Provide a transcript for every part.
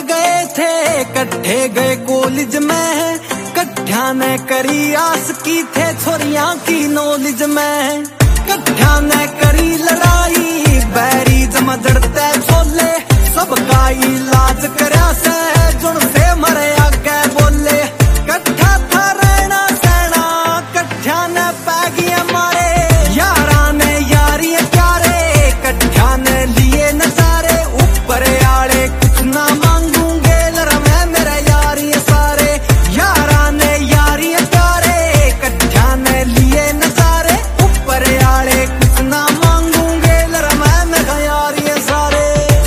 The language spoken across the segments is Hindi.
गए थे, कट्ठे गए कॉलेज में, कट्ठा ने करी आस की थे छोरियां की नॉलेज में। कट्ठा ने करी लड़ाई बैरी जमा जड़ते छोले, सबका इलाज करया से जुन से मरे आगे बोले। कट्ठा था रहना सहना, कट्ठा ने पैगी मारे, यारा ने यारी प्यारे, कट्ठा ने लिए नजारे। ऊपर आड़े कुछ ना मांगूंगे लरा मैं मेरा यारी सारे, यारा ने यारी प्यारे, कट्ठा ने लिए नजारे। ऊपर आड़े कुछ ना मांगूंगे लरा मैं मेरा यारी सारे।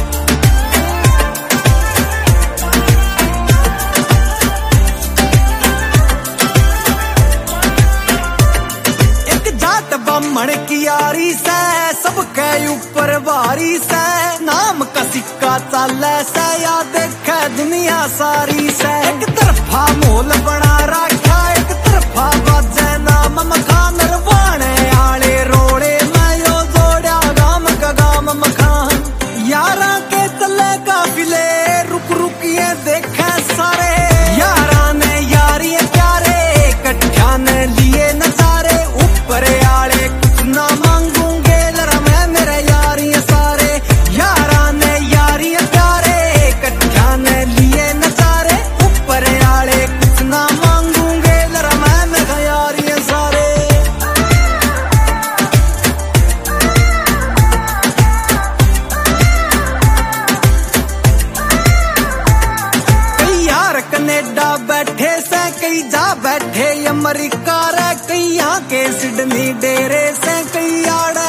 ब्राह्मण की यारी से सबके ऊपर भारी से, नाम का सिक्का चाले से या देखे दुनिया सारी से। एक तरफा मोल बना रखा, एक तरफा बाजे नाम मखान, रवाने आले रोड़े मैं यो जोड़ा गाम का गाम मखान। यारा के चले काफिले रुक रुकिए देखे सारे, यारा ने यारी प्यारे, कट्ठा ने लिए नजारे। ऊपर आड़े ना मांगूंगे लरा मैं मेरे यारी सारे, यारा ने यारी प्यारे, कट्ठा ने लिए नजारे। ऊपर आड़े कुछ ना मांगूंगे लरा मैं मेरे यारी सारे। कई यार कनेडा बैठे से, कई जा बैठे अमरीका रे, कई यहाँ के सिडनी डेरे से, कई आड़